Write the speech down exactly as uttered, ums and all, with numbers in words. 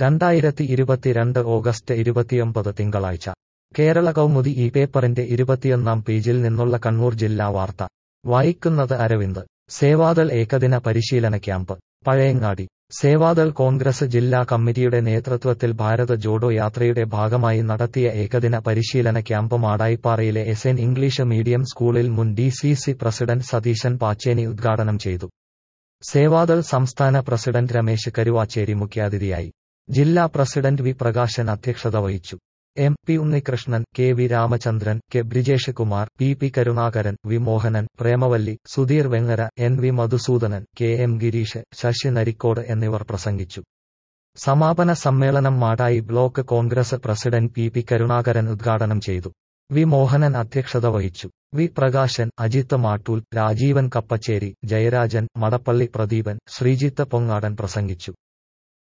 രണ്ടായിരത്തി ഇരുപത്തിരണ്ട് ഓഗസ്റ്റ് ഇരുപത്തിയൊമ്പത് തിങ്കളാഴ്ച കേരള കൗമുദി ഈ പേപ്പറിന്റെ ഇരുപത്തിയൊന്നാം പേജിൽ നിന്നുള്ള കണ്ണൂർ ജില്ലാ വാർത്ത വായിക്കുന്നത് അരവിന്ദ്. സേവാദൾ ഏകദിന പരിശീലന ക്യാമ്പ് പഴയങ്ങാടി. സേവാദൾ കോൺഗ്രസ് ജില്ലാ കമ്മിറ്റിയുടെ നേതൃത്വത്തിൽ ഭാരത ജോഡോ യാത്രയുടെ ഭാഗമായി നടത്തിയ ഏകദിന പരിശീലന ക്യാമ്പ് മാടായിപ്പാറയിലെ എസ് എൻ ഇംഗ്ലീഷ് മീഡിയം സ്കൂളിൽ മുൻ D C C president Satheesan Pacheni ഉദ്ഘാടനം ചെയ്തു. സേവാദൾ സംസ്ഥാന പ്രസിഡന്റ് രമേശ് കരുവാച്ചേരി മുഖ്യാതിഥിയായി. ജില്ലാ പ്രസിഡന്റ് വി പ്രകാശൻ അധ്യക്ഷത വഹിച്ചു. M P Unnikrishnan, K V Ramachandran, K Brijesh Kumar, P P Karunakaran, V Mohanan, Premavalli, Sudheer Vengara, N V Madhusoodanan, K M Gireesh, Sasi Narikode എന്നിവർ പ്രസംഗിച്ചു. സമാപന സമ്മേളനം Madayi block Congress president P P Karunakaran ഉദ്ഘാടനം ചെയ്തു. വി മോഹനൻ അധ്യക്ഷത വഹിച്ചു. വി പ്രകാശൻ, അജിത്ത് മാട്ടൂൽ, രാജീവൻ കപ്പച്ചേരി, ജയരാജൻ, മടപ്പള്ളി പ്രദീപൻ, ശ്രീജിത്ത് പൊങ്ങാടൻ പ്രസംഗിച്ചു.